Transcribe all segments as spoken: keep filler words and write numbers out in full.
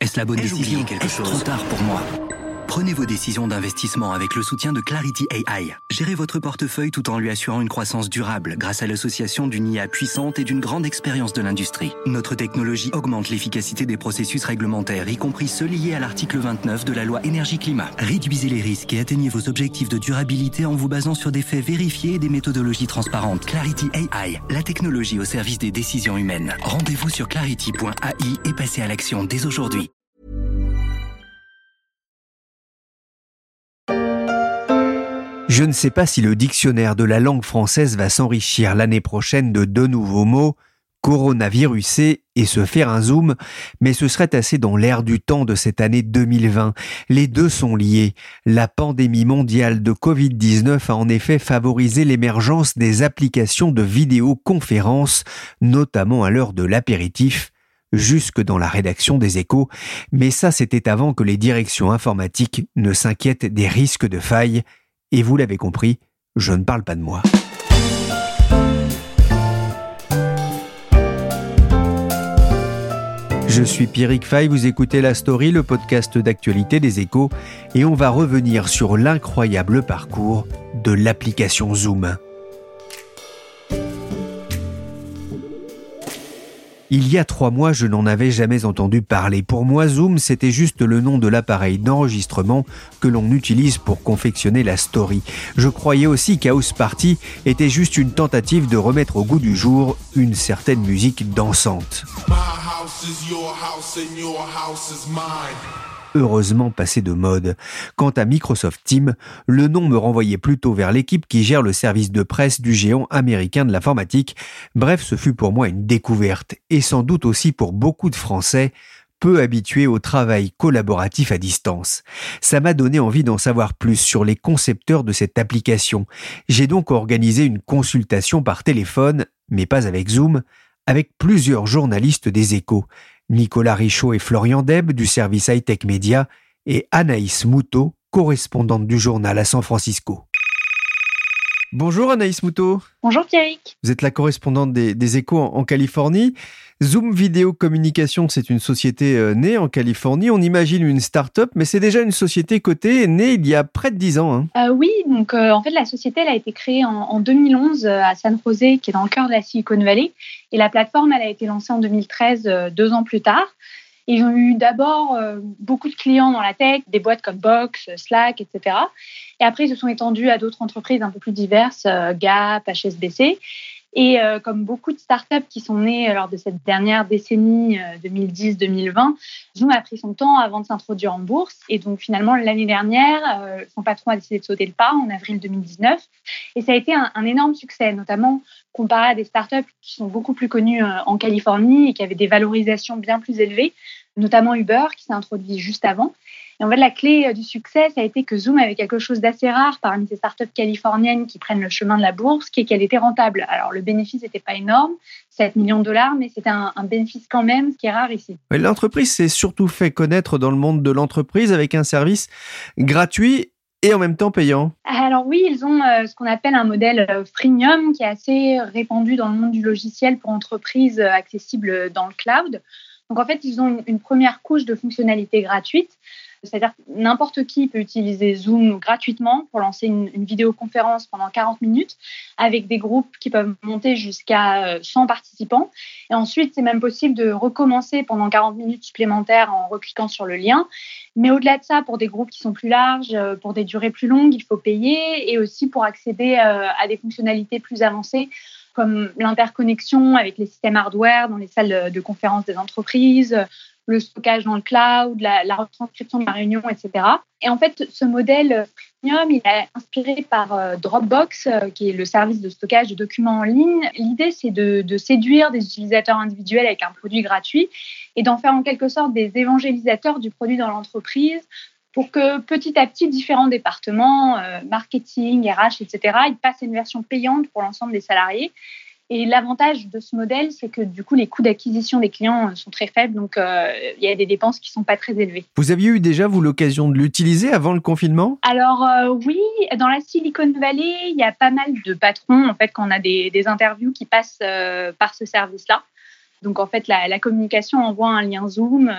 Est-ce la bonne Ai-je décision? oublié quelque Est-ce chose? trop tard pour moi? Prenez vos décisions d'investissement avec le soutien de Clarity A I. Gérez votre portefeuille tout en lui assurant une croissance durable grâce à l'association d'une I A puissante et d'une grande expérience de l'industrie. Notre technologie augmente l'efficacité des processus réglementaires, y compris ceux liés à l'article vingt-neuf de la loi énergie-climat. Réduisez les risques et atteignez vos objectifs de durabilité en vous basant sur des faits vérifiés et des méthodologies transparentes. Clarity A I, la technologie au service des décisions humaines. Rendez-vous sur clarity point A I et passez à l'action dès aujourd'hui. Je ne sais pas si le dictionnaire de la langue française va s'enrichir l'année prochaine de deux nouveaux mots, coronavirusé et se faire un zoom, mais ce serait assez dans l'air du temps de cette année deux mille vingt. Les deux sont liés. La pandémie mondiale de covid dix-neuf a en effet favorisé l'émergence des applications de vidéoconférence, notamment à l'heure de l'apéritif, jusque dans la rédaction des Échos, mais ça c'était avant que les directions informatiques ne s'inquiètent des risques de failles. Et vous l'avez compris, je ne parle pas de moi. Je suis Pierrick Fay, vous écoutez La Story, le podcast d'actualité des Échos, et on va revenir sur l'incroyable parcours de l'application Zoom. Il y a trois mois, je n'en avais jamais entendu parler. Pour moi, Zoom, c'était juste le nom de l'appareil d'enregistrement que l'on utilise pour confectionner la story. Je croyais aussi qu'House Party était juste une tentative de remettre au goût du jour une certaine musique dansante. Heureusement passé de mode. Quant à Microsoft Teams, le nom me renvoyait plutôt vers l'équipe qui gère le service de presse du géant américain de l'informatique. Bref, ce fut pour moi une découverte, et sans doute aussi pour beaucoup de Français, peu habitués au travail collaboratif à distance. Ça m'a donné envie d'en savoir plus sur les concepteurs de cette application. J'ai donc organisé une consultation par téléphone, mais pas avec Zoom, avec plusieurs journalistes des Échos. Nicolas Richaud et Florian Deb du service High-Tech Media et Anaïs Moutot, correspondante du journal à San Francisco. Bonjour Anaïs Moutot. Bonjour Pierrick. Vous êtes la correspondante des, des Échos en, en Californie. Zoom Vidéo Communication, c'est une société euh, née en Californie. On imagine une start-up, mais c'est déjà une société cotée, née il y a près de dix ans. Hein. Euh, oui, donc euh, en fait la société elle a été créée en, en deux mille onze euh, à San José, qui est dans le cœur de la Silicon Valley. Et la plateforme elle a été lancée en deux mille treize, euh, deux ans plus tard. Ils ont eu d'abord euh, beaucoup de clients dans la tech, des boîtes comme Box, Slack, et cetera. Et après, ils se sont étendus à d'autres entreprises un peu plus diverses, euh, Gap, H S B C. Et euh, comme beaucoup de startups qui sont nées lors de cette dernière décennie euh, deux mille dix deux mille vingt, Zoom a pris son temps avant de s'introduire en bourse. Et donc finalement, l'année dernière, euh, son patron a décidé de sauter le pas en avril deux mille dix-neuf. Et ça a été un, un énorme succès, notamment comparé à des startups qui sont beaucoup plus connues euh, en Californie et qui avaient des valorisations bien plus élevées, notamment Uber qui s'est introduit juste avant. Et en fait, la clé du succès, ça a été que Zoom avait quelque chose d'assez rare parmi ces startups californiennes qui prennent le chemin de la bourse, qui est qu'elle était rentable. Alors, le bénéfice n'était pas énorme, sept millions de dollars, mais c'était un, un bénéfice quand même, ce qui est rare ici. Oui, l'entreprise s'est surtout fait connaître dans le monde de l'entreprise avec un service gratuit et en même temps payant. Alors oui, ils ont euh, ce qu'on appelle un modèle euh, freemium qui est assez répandu dans le monde du logiciel pour entreprises euh, accessibles dans le cloud. Donc en fait, ils ont une, une première couche de fonctionnalités gratuites. C'est-à-dire que n'importe qui peut utiliser Zoom gratuitement pour lancer une, une vidéoconférence pendant quarante minutes avec des groupes qui peuvent monter jusqu'à cent participants. Et ensuite, c'est même possible de recommencer pendant quarante minutes supplémentaires en recliquant sur le lien. Mais au-delà de ça, pour des groupes qui sont plus larges, pour des durées plus longues, il faut payer. Et aussi pour accéder à des fonctionnalités plus avancées comme l'interconnexion avec les systèmes hardware dans les salles de conférence des entreprises, le stockage dans le cloud, la, la retranscription de la réunion, et cetera. Et en fait, ce modèle premium, il est inspiré par euh, Dropbox, euh, qui est le service de stockage de documents en ligne. L'idée, c'est de, de séduire des utilisateurs individuels avec un produit gratuit et d'en faire en quelque sorte des évangélisateurs du produit dans l'entreprise pour que petit à petit, différents départements, euh, marketing, R H, et cetera, ils passent à une version payante pour l'ensemble des salariés. Et l'avantage de ce modèle, c'est que du coup, les coûts d'acquisition des clients sont très faibles, donc euh, il y a des dépenses qui ne sont pas très élevées. Vous aviez eu déjà, vous, l'occasion de l'utiliser avant le confinement ? Alors euh, oui, dans la Silicon Valley, il y a pas mal de patrons, en fait, quand on a des, des interviews qui passent euh, par ce service-là. Donc en fait, la, la communication envoie un lien Zoom euh,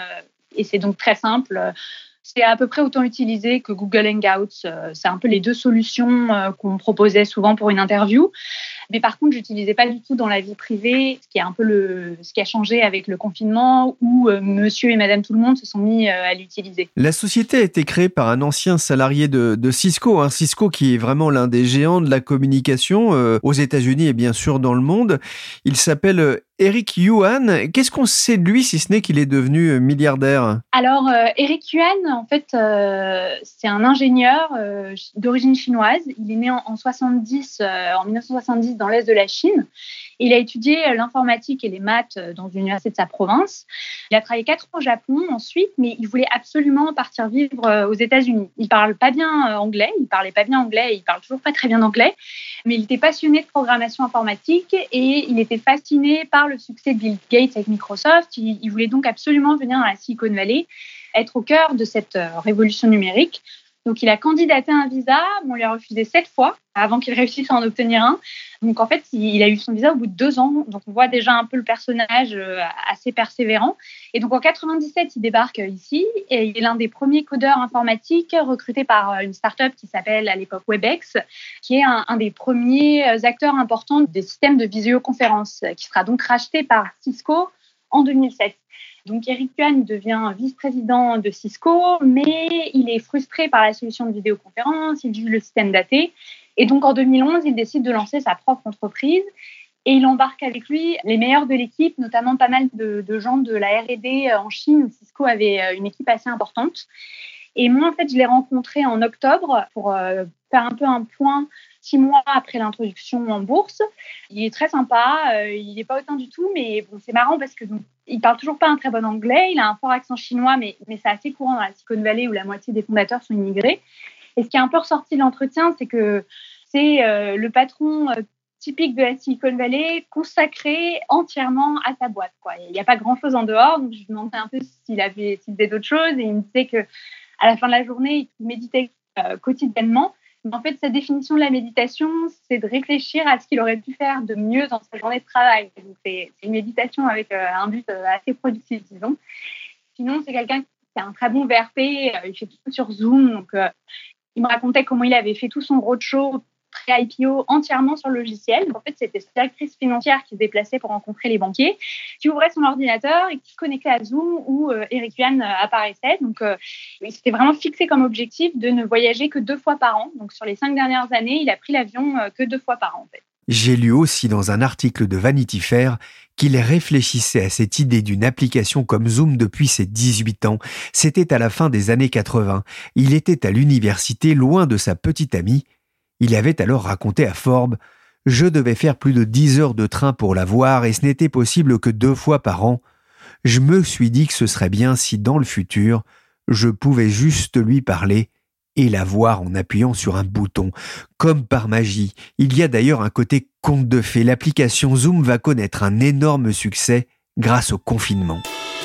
Et c'est donc très simple. C'est à peu près autant utilisé que Google Hangouts. C'est un peu les deux solutions qu'on proposait souvent pour une interview. Mais par contre, je n'utilisais pas du tout dans la vie privée, ce qui est un peu le, ce qui a changé avec le confinement où euh, monsieur et madame tout le monde se sont mis euh, à l'utiliser. La société a été créée par un ancien salarié de, de Cisco, hein, Cisco qui est vraiment l'un des géants de la communication euh, aux États-Unis et bien sûr dans le monde. Il s'appelle Eric Yuan. Qu'est-ce qu'on sait de lui si ce n'est qu'il est devenu milliardaire ? Alors, euh, Eric Yuan, en fait, euh, c'est un ingénieur euh, d'origine chinoise. Il est né en, en soixante-dix, euh, en dix-neuf cent soixante-dix dans l'est de la Chine. Il a étudié l'informatique et les maths dans une université de sa province. Il a travaillé quatre ans au Japon ensuite, mais il voulait absolument partir vivre aux États-Unis. Il parle pas bien anglais, il parlait pas bien anglais, il parle toujours pas très bien anglais, mais il était passionné de programmation informatique et il était fasciné par le succès de Bill Gates avec Microsoft. Il, il voulait donc absolument venir dans la Silicon Valley, être au cœur de cette révolution numérique. Donc, il a candidaté à un visa, on lui a refusé sept fois avant qu'il réussisse à en obtenir un. Donc, en fait, il a eu son visa au bout de deux ans. Donc, on voit déjà un peu le personnage assez persévérant. Et donc, en quatre-vingt-dix-sept, il débarque ici et il est l'un des premiers codeurs informatiques recrutés par une start-up qui s'appelle à l'époque Webex, qui est un, un des premiers acteurs importants des systèmes de visioconférence, qui sera donc racheté par Cisco en deux mille sept. Donc, Eric Yuan devient vice-président de Cisco, mais il est frustré par la solution de vidéoconférence, il juge le système daté. Et donc, en deux mille onze, il décide de lancer sa propre entreprise et il embarque avec lui les meilleurs de l'équipe, notamment pas mal de, de gens de la R et D en Chine, où Cisco avait une équipe assez importante. Et moi, en fait, je l'ai rencontré en octobre pour euh, faire un peu un point six mois après l'introduction en bourse. Il est très sympa, euh, il n'est pas hautain du tout, mais bon, c'est marrant parce que donc, il parle toujours pas un très bon anglais, il a un fort accent chinois, mais, mais c'est assez courant dans la Silicon Valley où la moitié des fondateurs sont immigrés. Et ce qui est un peu ressorti de l'entretien, c'est que c'est euh, le patron euh, typique de la Silicon Valley consacré entièrement à sa boîte, quoi. Il n'y a pas grand-chose en dehors, donc je lui demandais un peu s'il avait, s'il faisait d'autres choses et il me disait que à la fin de la journée, il méditait euh, quotidiennement. Mais en fait, sa définition de la méditation, c'est de réfléchir à ce qu'il aurait pu faire de mieux dans sa journée de travail. Donc, c'est, c'est une méditation avec euh, un but euh, assez productif, disons. Sinon, c'est quelqu'un qui a un très bon V R P, euh, il fait tout sur Zoom. Donc, euh, il me racontait comment il avait fait tout son roadshow pré-I P O entièrement sur le logiciel. Donc, en fait, c'était cette directrice financière qui se déplaçait pour rencontrer les banquiers, qui ouvrait son ordinateur et qui se connectait à Zoom où euh, Eric Yuan euh, apparaissait. Donc, euh, il s'était vraiment fixé comme objectif de ne voyager que deux fois par an. Donc, sur les cinq dernières années, il a pris l'avion euh, que deux fois par an, en fait. J'ai lu aussi dans un article de Vanity Fair qu'il réfléchissait à cette idée d'une application comme Zoom depuis ses dix-huit ans. C'était à la fin des années quatre-vingts. Il était à l'université, loin de sa petite amie. Il avait alors raconté à Forbes « Je devais faire plus de dix heures de train pour la voir et ce n'était possible que deux fois par an. Je me suis dit que ce serait bien si dans le futur, je pouvais juste lui parler et la voir en appuyant sur un bouton. Comme par magie, il y a d'ailleurs un côté conte de fées. L'application Zoom va connaître un énorme succès grâce au confinement. »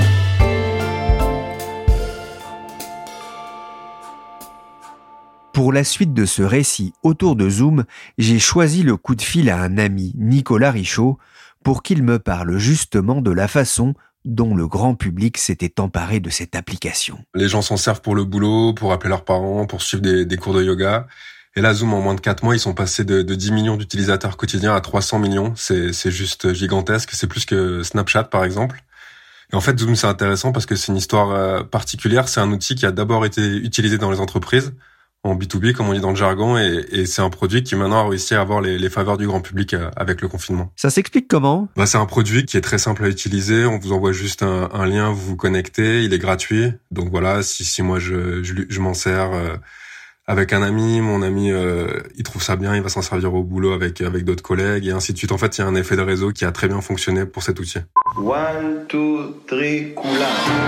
Pour la suite de ce récit autour de Zoom, j'ai choisi le coup de fil à un ami, Nicolas Richaud, pour qu'il me parle justement de la façon dont le grand public s'était emparé de cette application. Les gens s'en servent pour le boulot, pour appeler leurs parents, pour suivre des, des cours de yoga. Et là, Zoom, en moins de quatre mois, ils sont passés de, de dix millions d'utilisateurs quotidiens à trois cents millions. C'est, c'est juste gigantesque. C'est plus que Snapchat, par exemple. Et en fait, Zoom, c'est intéressant parce que c'est une histoire particulière. C'est un outil qui a d'abord été utilisé dans les entreprises, en B deux B, comme on dit dans le jargon, et, et c'est un produit qui maintenant a réussi à avoir les, les faveurs du grand public avec le confinement. Ça s'explique comment ? Bah, c'est un produit qui est très simple à utiliser. On vous envoie juste un, un lien, vous vous connectez, il est gratuit. Donc voilà, si, si moi je, je, je m'en sers euh, avec un ami, mon ami euh, il trouve ça bien, il va s'en servir au boulot avec avec d'autres collègues et ainsi de suite. En fait, il y a un effet de réseau qui a très bien fonctionné pour cet outil. One, two, three, coula.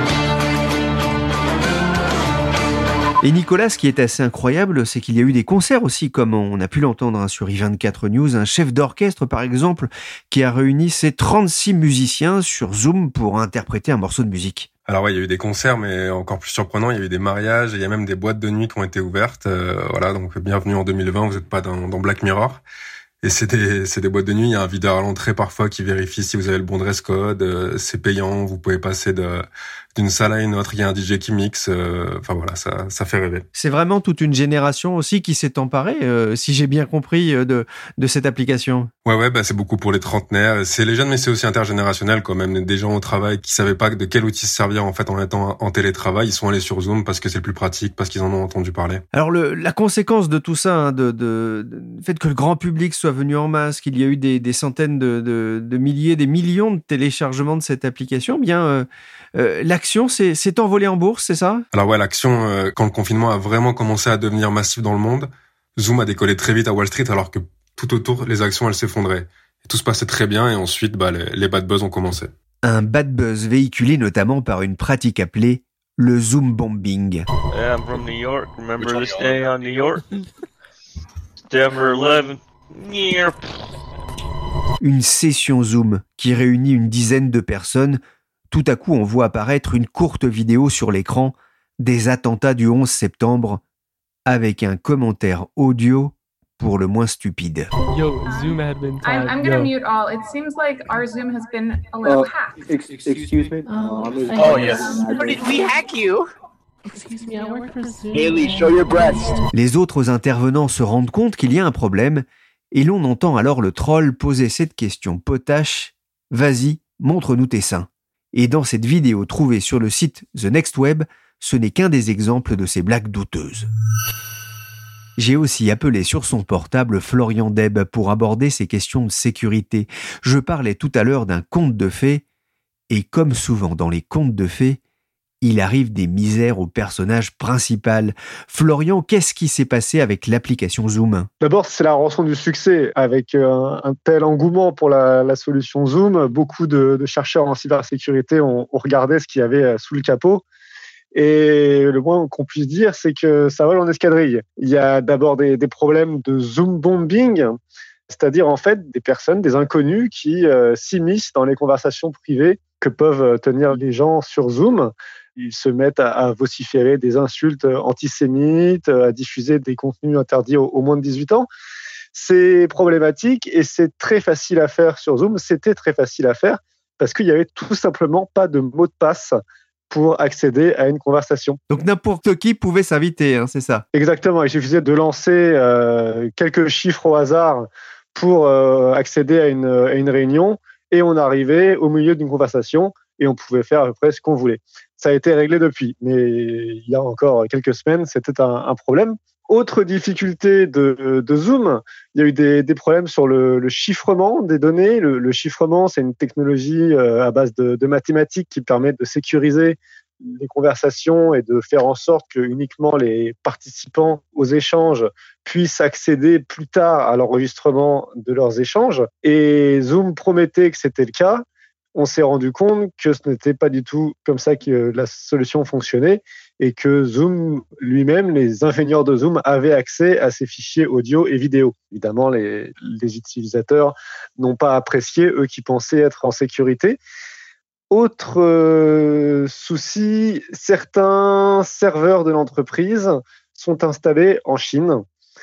Et Nicolas, ce qui est assez incroyable, c'est qu'il y a eu des concerts aussi, comme on a pu l'entendre hein, sur i vingt-quatre News. Un chef d'orchestre, par exemple, qui a réuni ses trente-six musiciens sur Zoom pour interpréter un morceau de musique. Alors ouais, il y a eu des concerts, mais encore plus surprenant, il y a eu des mariages, et il y a même des boîtes de nuit qui ont été ouvertes. Euh, voilà, donc bienvenue en deux mille vingt, vous n'êtes pas dans, dans Black Mirror. Et c'est des, c'est des boîtes de nuit, il y a un videur à l'entrée parfois qui vérifie si vous avez le bon dress code, euh, c'est payant, vous pouvez passer de, d'une salle à une autre, il y a un D J qui mixe. Euh, enfin voilà, ça, ça fait rêver. C'est vraiment toute une génération aussi qui s'est emparée, euh, si j'ai bien compris, euh, de, de cette application. Ouais, ouais, bah c'est beaucoup pour les trentenaires. C'est les jeunes, mais c'est aussi intergénérationnel quand même. Des gens au travail qui savaient pas de quel outil se servir en fait en étant en télétravail, ils sont allés sur Zoom parce que c'est le plus pratique, parce qu'ils en ont entendu parler. Alors le, la conséquence de tout ça, hein, de, de, de fait que le grand public soit venu en masse, qu'il y a eu des, des centaines de, de, de milliers, des millions de téléchargements de cette application, bien euh, euh, l'action s'est, s'est envolée en bourse, c'est ça ? Alors ouais, l'action, euh, quand le confinement a vraiment commencé à devenir massif dans le monde, Zoom a décollé très vite à Wall Street, alors que tout autour, les actions, elles s'effondraient. Et tout se passait très bien, et ensuite, bah, les, les bad buzz ont commencé. Un bad buzz véhiculé notamment par une pratique appelée le Zoom bombing. Yeah, I'm from New York. Remember this day on New York? September eleventh. Yeah. Une session Zoom qui réunit une dizaine de personnes. Tout à coup, on voit apparaître une courte vidéo sur l'écran des attentats du onze septembre avec un commentaire audio pour le moins stupide. Yo, Zoom had been tied. I'm, I'm gonna mute all. It seems like our Zoom has been a little Uh, hacked. ex- excuse me? Oh, Uh, I'm Oh, yes. How did we hack you? Excuse me, I work for Zoom. Haley, show your breast. Les autres intervenants se rendent compte qu'il y a un problème et l'on entend alors le troll poser cette question potache. Vas-y, montre-nous tes seins. Et dans cette vidéo trouvée sur le site The Next Web, ce n'est qu'un des exemples de ces blagues douteuses. J'ai aussi appelé sur son portable Florian Deb pour aborder ces questions de sécurité. Je parlais tout à l'heure d'un conte de fées, et comme souvent dans les contes de fées, il arrive des misères au personnage principal. Florian, qu'est-ce qui s'est passé avec l'application Zoom ? D'abord, c'est la rançon du succès. Avec un, un tel engouement pour la, la solution Zoom, beaucoup de, de chercheurs en cybersécurité ont, ont regardé ce qu'il y avait sous le capot. Et le moins qu'on puisse dire, c'est que ça vole en escadrille. Il y a d'abord des, des problèmes de Zoom bombing, c'est-à-dire en fait des personnes, des inconnus qui euh, s'immiscent dans les conversations privées que peuvent tenir les gens sur Zoom. Ils se mettent à, à vociférer des insultes antisémites, à diffuser des contenus interdits aux, aux moins de dix-huit ans. C'est problématique et c'est très facile à faire sur Zoom. C'était très facile à faire parce qu'il n'y avait tout simplement pas de mot de passe pour accéder à une conversation. Donc n'importe qui pouvait s'inviter, hein, c'est ça ? Exactement, il suffisait de lancer euh, quelques chiffres au hasard pour euh, accéder à une, à une réunion et on arrivait au milieu d'une conversation et on pouvait faire à peu près ce qu'on voulait. Ça a été réglé depuis, mais il y a encore quelques semaines, c'était un, un problème. Autre difficulté de, de Zoom, il y a eu des, des problèmes sur le, le chiffrement des données. Le, le chiffrement, c'est une technologie euh, à base de, de mathématiques qui permet de sécuriser les conversations et de faire en sorte que uniquement les participants aux échanges puissent accéder plus tard à l'enregistrement de leurs échanges. Et Zoom promettait que c'était le cas. On s'est rendu compte que ce n'était pas du tout comme ça que la solution fonctionnait et que Zoom lui-même, les ingénieurs de Zoom avaient accès à ces fichiers audio et vidéo. Évidemment, les, les utilisateurs n'ont pas apprécié, eux qui pensaient être en sécurité. Autre euh, souci, certains serveurs de l'entreprise sont installés en Chine.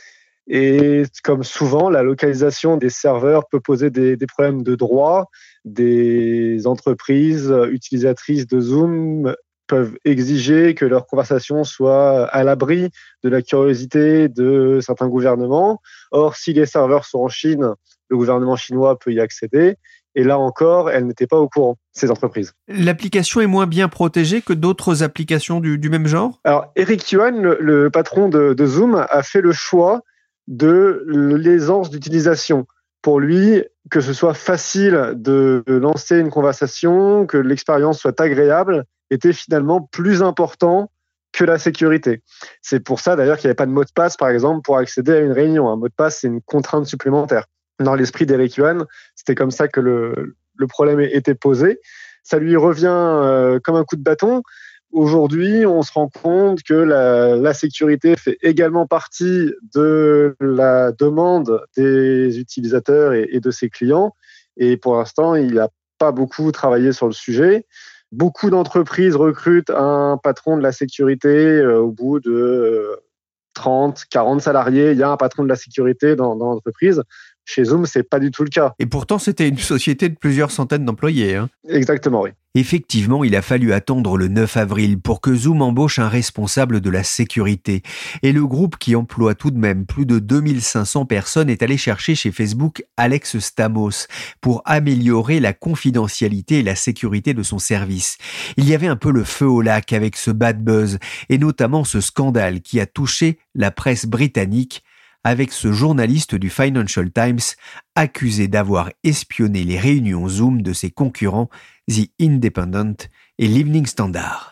Et comme souvent, la localisation des serveurs peut poser des, des problèmes de droit. Des entreprises utilisatrices de Zoom peuvent exiger que leur conversation soit à l'abri de la curiosité de certains gouvernements. Or, si les serveurs sont en Chine, le gouvernement chinois peut y accéder. Et là encore, elles n'étaient pas au courant, ces entreprises. L'application est moins bien protégée que d'autres applications du, du même genre ? Alors, Eric Yuan, le, le patron de, de Zoom, a fait le choix de l'aisance d'utilisation. Pour lui, que ce soit facile de lancer une conversation, que l'expérience soit agréable, était finalement plus important que la sécurité. C'est pour ça d'ailleurs qu'il n'y avait pas de mot de passe, par exemple, pour accéder à une réunion. Un mot de passe, c'est une contrainte supplémentaire. Dans l'esprit d'Eric Yuan, c'était comme ça que le, le problème était posé. Ça lui revient euh, comme un coup de bâton. Aujourd'hui, on se rend compte que la, la sécurité fait également partie de la demande des utilisateurs et, et de ses clients. Et pour l'instant, il n'a pas beaucoup travaillé sur le sujet. Beaucoup d'entreprises recrutent un patron de la sécurité euh, au bout de euh, trente, quarante salariés. Il y a un patron de la sécurité dans, dans l'entreprise. Chez Zoom, c'est pas du tout le cas. Et pourtant, c'était une société de plusieurs centaines d'employés. Hein. Exactement, oui. Effectivement, il a fallu attendre le neuf avril pour que Zoom embauche un responsable de la sécurité. Et le groupe qui emploie tout de même plus de deux mille cinq cents personnes est allé chercher chez Facebook Alex Stamos pour améliorer la confidentialité et la sécurité de son service. Il y avait un peu le feu au lac avec ce bad buzz et notamment ce scandale qui a touché la presse britannique avec ce journaliste du Financial Times accusé d'avoir espionné les réunions Zoom de ses concurrents The Independent et l'Evening Standard.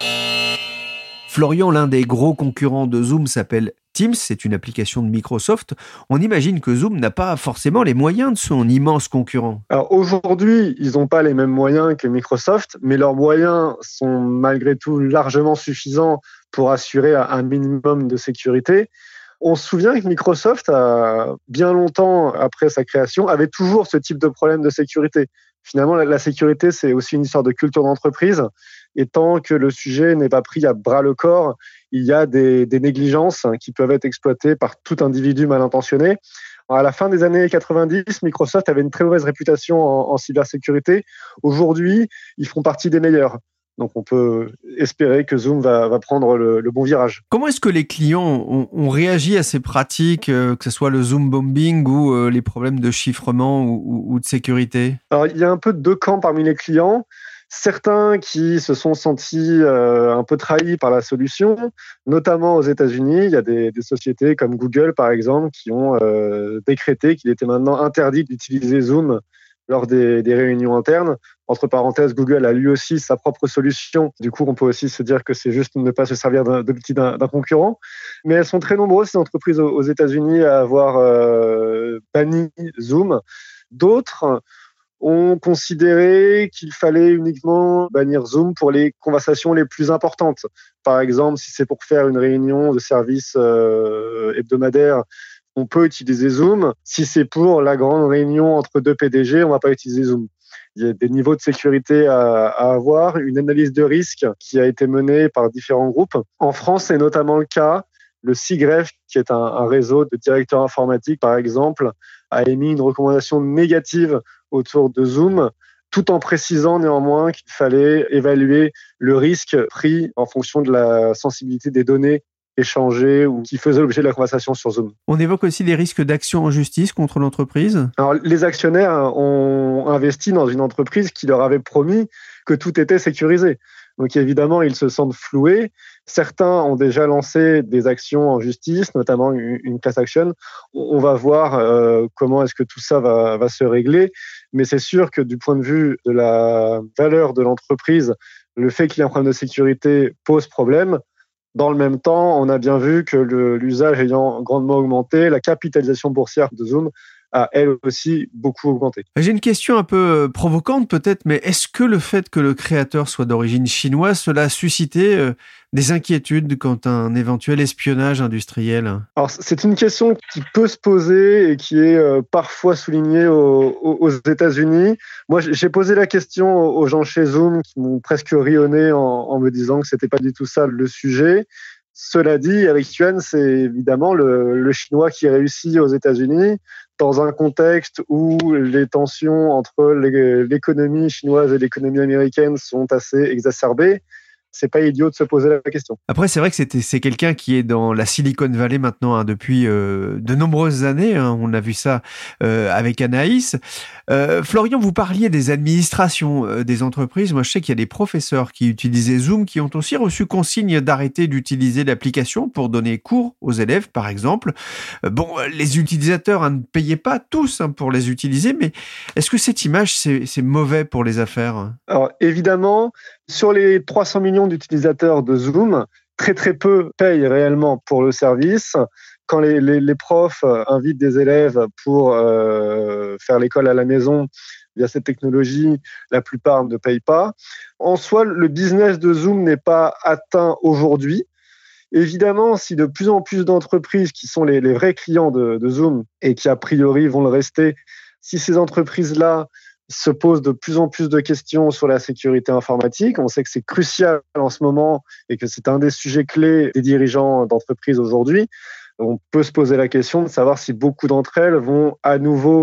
Florian, l'un des gros concurrents de Zoom s'appelle Teams, c'est une application de Microsoft. On imagine que Zoom n'a pas forcément les moyens de son immense concurrent. Alors aujourd'hui, ils n'ont pas les mêmes moyens que Microsoft, mais leurs moyens sont malgré tout largement suffisants pour assurer un minimum de sécurité. On se souvient que Microsoft, a, bien longtemps après sa création, avait toujours ce type de problème de sécurité. Finalement, la, la sécurité, c'est aussi une histoire de culture d'entreprise. Et tant que le sujet n'est pas pris à bras le corps, il y a des, des négligences qui peuvent être exploitées par tout individu mal intentionné. À la fin des années quatre-vingt-dix, Microsoft avait une très mauvaise réputation en, en cybersécurité. Aujourd'hui, ils font partie des meilleurs. Donc, on peut espérer que Zoom va, va prendre le, le bon virage. Comment est-ce que les clients ont, ont réagi à ces pratiques, euh, que ce soit le Zoom bombing ou euh, les problèmes de chiffrement ou, ou, ou de sécurité ? Alors, il y a un peu deux camps parmi les clients. Certains qui se sont sentis euh, un peu trahis par la solution, notamment aux États-Unis. Il y a des, des sociétés comme Google, par exemple, qui ont euh, décrété qu'il était maintenant interdit d'utiliser Zoom lors des, des réunions internes. Entre parenthèses, Google a lui aussi sa propre solution. Du coup, on peut aussi se dire que c'est juste ne pas se servir d'un, de l'outil d'un, d'un concurrent. Mais elles sont très nombreuses, ces entreprises aux, aux États-Unis, à avoir euh, banni Zoom. D'autres ont considéré qu'il fallait uniquement bannir Zoom pour les conversations les plus importantes. Par exemple, si c'est pour faire une réunion de service euh, hebdomadaire, on peut utiliser Zoom. Si c'est pour la grande réunion entre deux P D G, on ne va pas utiliser Zoom. Il y a des niveaux de sécurité à, à avoir, une analyse de risque qui a été menée par différents groupes. En France, c'est notamment le cas. Le C I G R E F, qui est un, un réseau de directeurs informatiques, par exemple, a émis une recommandation négative autour de Zoom, tout en précisant néanmoins qu'il fallait évaluer le risque pris en fonction de la sensibilité des données échangées ou qui faisaient l'objet de la conversation sur Zoom. On évoque aussi les risques d'action en justice contre l'entreprise. Alors, les actionnaires ont investi dans une entreprise qui leur avait promis que tout était sécurisé. Donc évidemment, ils se sentent floués. Certains ont déjà lancé des actions en justice, notamment une class action. On va voir euh, comment est-ce que tout ça va, va se régler. Mais c'est sûr que du point de vue de la valeur de l'entreprise, le fait qu'il y ait un problème de sécurité pose problème. Dans le même temps, on a bien vu que le, l'usage ayant grandement augmenté, la capitalisation boursière de Zoom a elle aussi beaucoup augmenté. J'ai une question un peu provocante peut-être, mais est-ce que le fait que le créateur soit d'origine chinoise, cela a suscité euh, des inquiétudes quant à un éventuel espionnage industriel ? Alors, c'est une question qui peut se poser et qui est euh, parfois soulignée aux, aux États-Unis. Moi, j'ai posé la question aux gens chez Zoom qui m'ont presque rionné en, en me disant que c'était pas du tout ça le sujet. Cela dit, Eric Yuan, c'est évidemment le, le chinois qui réussit aux États-Unis dans un contexte où les tensions entre les, l'économie chinoise et l'économie américaine sont assez exacerbées. C'est pas idiot de se poser la question. Après, c'est vrai que c'était, c'est quelqu'un qui est dans la Silicon Valley maintenant hein, depuis euh, de nombreuses années. Hein, on a vu ça euh, avec Anaïs. Euh, Florian, vous parliez des administrations euh, des entreprises. Moi, je sais qu'il y a des professeurs qui utilisaient Zoom qui ont aussi reçu consigne d'arrêter d'utiliser l'application pour donner cours aux élèves, par exemple. Euh, bon, les utilisateurs hein, ne payaient pas tous hein, pour les utiliser, mais est-ce que cette image, c'est, c'est mauvais pour les affaires ? Alors, évidemment, sur les trois cents millions d'utilisateurs de Zoom, très très peu payent réellement pour le service. Quand les, les, les profs invitent des élèves pour euh, faire l'école à la maison via cette technologie, la plupart ne payent pas. En soi, le business de Zoom n'est pas atteint aujourd'hui. Évidemment, si de plus en plus d'entreprises qui sont les, les vrais clients de, de Zoom et qui a priori vont le rester, si ces entreprises-là se posent de plus en plus de questions sur la sécurité informatique. On sait que c'est crucial en ce moment et que c'est un des sujets clés des dirigeants d'entreprises aujourd'hui. On peut se poser la question de savoir si beaucoup d'entre elles vont à nouveau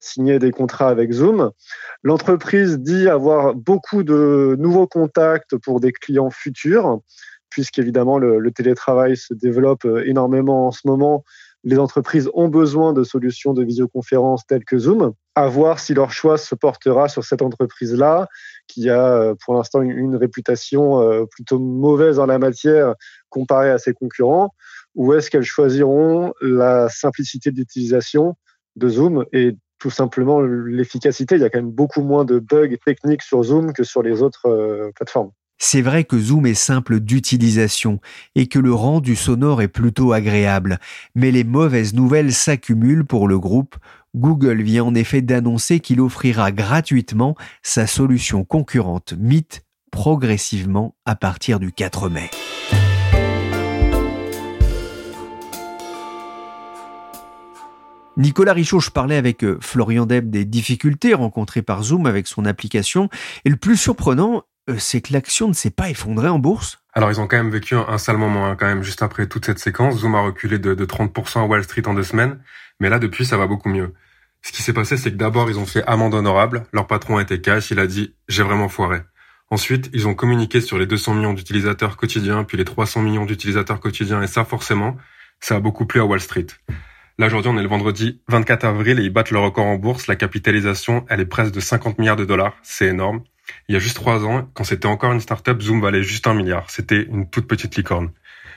signé des contrats avec Zoom. L'entreprise dit avoir beaucoup de nouveaux contacts pour des clients futurs, puisqu'évidemment le, le télétravail se développe énormément en ce moment. Les entreprises ont besoin de solutions de visioconférence telles que Zoom. À voir si leur choix se portera sur cette entreprise-là, qui a pour l'instant une, une réputation plutôt mauvaise en la matière comparée à ses concurrents, ou est-ce qu'elles choisiront la simplicité d'utilisation de Zoom et tout simplement l'efficacité. Il y a quand même beaucoup moins de bugs techniques sur Zoom que sur les autres euh, plateformes. C'est vrai que Zoom est simple d'utilisation et que le rendu sonore est plutôt agréable, mais les mauvaises nouvelles s'accumulent pour le groupe. Google vient en effet d'annoncer qu'il offrira gratuitement sa solution concurrente Meet progressivement à partir du quatre mai. Nicolas Richaud, je parlais avec Florian Deb des difficultés rencontrées par Zoom avec son application. Et le plus surprenant, c'est que l'action ne s'est pas effondrée en bourse. Alors, ils ont quand même vécu un, un sale moment, hein, quand même, juste après toute cette séquence. Zoom a reculé de, de trente pour cent à Wall Street en deux semaines. Mais là, depuis, ça va beaucoup mieux. Ce qui s'est passé, c'est que d'abord, ils ont fait amende honorable. Leur patron a été cash. Il a dit « j'ai vraiment foiré ». Ensuite, ils ont communiqué sur les deux cents millions d'utilisateurs quotidiens, puis les trois cents millions d'utilisateurs quotidiens. Et ça, forcément, ça a beaucoup plu à Wall Street. Là, aujourd'hui, on est le vendredi vingt-quatre avril et ils battent le record en bourse. La capitalisation, elle est presque de cinquante milliards de dollars. C'est énorme. Il y a juste trois ans, quand c'était encore une start-up, Zoom valait juste un milliard. C'était une toute petite licorne.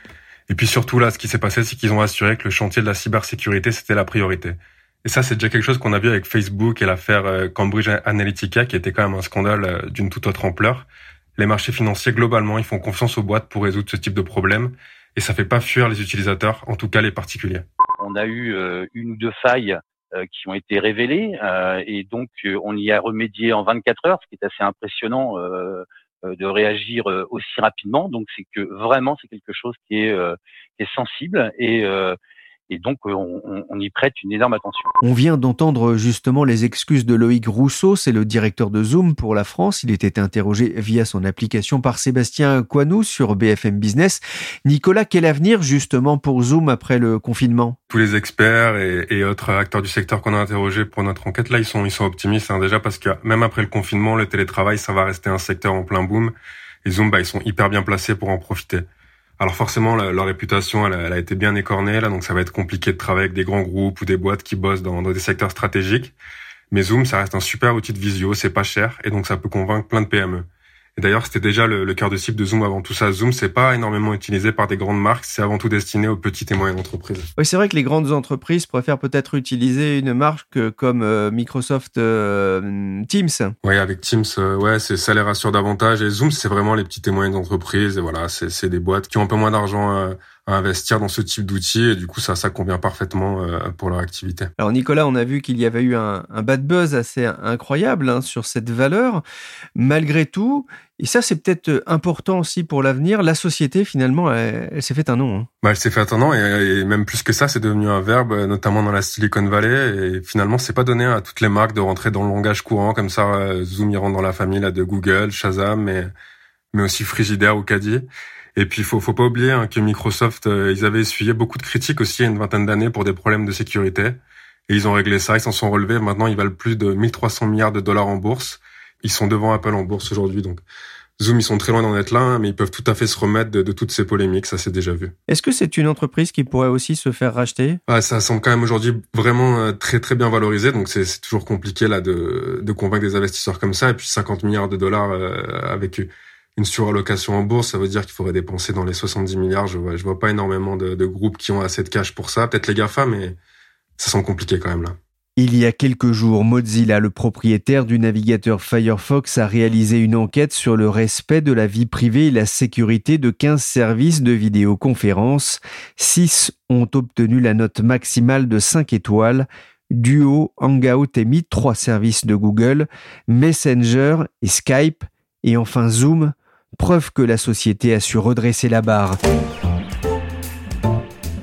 Et puis surtout, là, ce qui s'est passé, c'est qu'ils ont assuré que le chantier de la cybersécurité, c'était la priorité. Et ça, c'est déjà quelque chose qu'on a vu avec Facebook et l'affaire Cambridge Analytica, qui était quand même un scandale d'une toute autre ampleur. Les marchés financiers, globalement, ils font confiance aux boîtes pour résoudre ce type de problème. Et ça fait pas fuir les utilisateurs, en tout cas les particuliers. On a eu euh, une ou deux failles euh, qui ont été révélées euh, et donc euh, on y a remédié en vingt-quatre heures, ce qui est assez impressionnant euh, euh, de réagir euh, aussi rapidement. Donc c'est que vraiment c'est quelque chose qui est, euh, qui est sensible et euh, Et donc, on, on y prête une énorme attention. On vient d'entendre justement les excuses de Loïc Rousseau, c'est le directeur de Zoom pour la France. Il était interrogé via son application par Sébastien Coinou sur B F M Business. Nicolas, quel avenir justement pour Zoom après le confinement ? Tous les experts et, et autres acteurs du secteur qu'on a interrogés pour notre enquête, là, ils sont, ils sont optimistes, hein, déjà parce que même après le confinement, le télétravail, ça va rester un secteur en plein boom. Et Zoom, bah, ils sont hyper bien placés pour en profiter. Alors forcément, la, leur réputation, elle a, elle a été bien écornée, là, donc ça va être compliqué de travailler avec des grands groupes ou des boîtes qui bossent dans, dans des secteurs stratégiques. Mais Zoom, ça reste un super outil de visio, c'est pas cher, et donc ça peut convaincre plein de P M E. Et d'ailleurs, c'était déjà le, le cœur de cible de Zoom avant tout ça. Zoom, c'est pas énormément utilisé par des grandes marques, c'est avant tout destiné aux petites et moyennes entreprises. Oui, c'est vrai que les grandes entreprises préfèrent peut-être utiliser une marque comme euh, Microsoft euh, Teams. Oui, avec Teams, euh, ouais, c'est, ça les rassure davantage. Et Zoom, c'est vraiment les petites et moyennes entreprises. Et voilà, c'est, c'est des boîtes qui ont un peu moins d'argent à, à investir dans ce type d'outils. Et du coup, ça, ça convient parfaitement euh, pour leur activité. Alors Nicolas, on a vu qu'il y avait eu un, un bad buzz assez incroyable hein, sur cette valeur. Malgré tout, et ça, c'est peut-être important aussi pour l'avenir. La société, finalement, elle, elle s'est fait un nom. Hein. Bah, elle s'est fait un nom et, et même plus que ça, c'est devenu un verbe, notamment dans la Silicon Valley. Et finalement, c'est pas donné à toutes les marques de rentrer dans le langage courant comme ça. Zoom, il rentre dans la famille là de Google, Shazam, mais mais aussi Frigidaire ou Caddy. Et puis, faut faut pas oublier hein, que Microsoft, euh, ils avaient essuyé beaucoup de critiques aussi il y a une vingtaine d'années pour des problèmes de sécurité. Et ils ont réglé ça, ils s'en sont relevés. Maintenant, ils valent plus de mille trois cents milliards de dollars en bourse. Ils sont devant Apple en bourse aujourd'hui, donc Zoom, ils sont très loin d'en être là, hein, mais ils peuvent tout à fait se remettre de, de toutes ces polémiques, ça c'est déjà vu. Est-ce que c'est une entreprise qui pourrait aussi se faire racheter ? Ah, ça semble quand même aujourd'hui vraiment euh, très très bien valorisé, donc c'est, c'est toujours compliqué là de, de convaincre des investisseurs comme ça. Et puis cinquante milliards de dollars euh, avec une surallocation en bourse, ça veut dire qu'il faudrait dépenser dans les soixante-dix milliards. Je vois, je vois pas énormément de, de groupes qui ont assez de cash pour ça. Peut-être les GAFA, mais ça semble compliqué quand même là. Il y a quelques jours, Mozilla, le propriétaire du navigateur Firefox, a réalisé une enquête sur le respect de la vie privée et la sécurité de quinze services de vidéoconférence. six ont obtenu la note maximale de cinq étoiles. Duo, Hangout et Meet, trois services de Google, Messenger et Skype, et enfin Zoom, preuve que la société a su redresser la barre.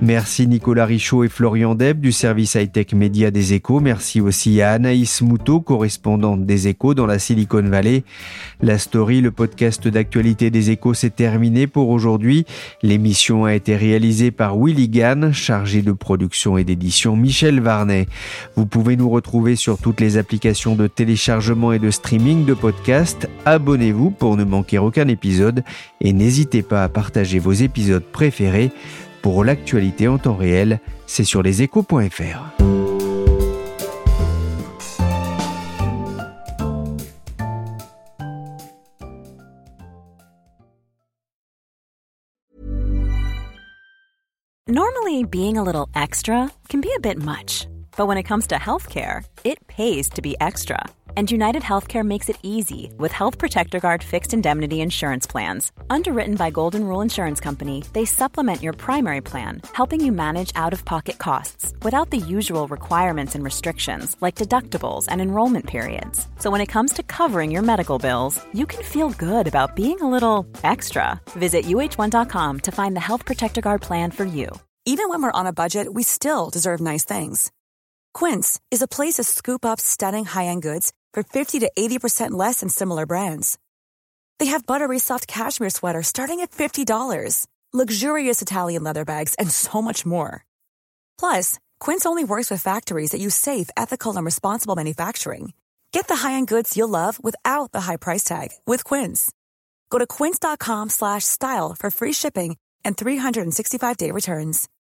Merci Nicolas Richaud et Florian Deb du service high-tech média des Échos. Merci aussi à Anaïs Moutot, correspondante des Échos dans la Silicon Valley. La Story, le podcast d'actualité des Échos, c'est terminé pour aujourd'hui. L'émission a été réalisée par Willy Gann, chargé de production et d'édition Michel Varnet. Vous pouvez nous retrouver sur toutes les applications de téléchargement et de streaming de podcasts. Abonnez-vous pour ne manquer aucun épisode et n'hésitez pas à partager vos épisodes préférés. Pour l'actualité en temps réel, c'est sur leséchos point f r. Normally, being a little extra can be a bit much, but when it comes to healthcare, it pays to be extra. And United Healthcare makes it easy with Health Protector Guard fixed indemnity insurance plans. Underwritten by Golden Rule Insurance Company, they supplement your primary plan, helping you manage out-of-pocket costs without the usual requirements and restrictions like deductibles and enrollment periods. So when it comes to covering your medical bills, you can feel good about being a little extra. Visit U H one dot com to find the Health Protector Guard plan for you. Even when we're on a budget, we still deserve nice things. Quince is a place to scoop up stunning high-end goods for fifty to eighty percent less than similar brands. They have buttery soft cashmere sweaters starting at fifty dollars, luxurious Italian leather bags, and so much more. Plus, Quince only works with factories that use safe, ethical, and responsible manufacturing. Get the high-end goods you'll love without the high price tag with Quince. Go to quince dot com slash style for free shipping and three sixty-five day returns.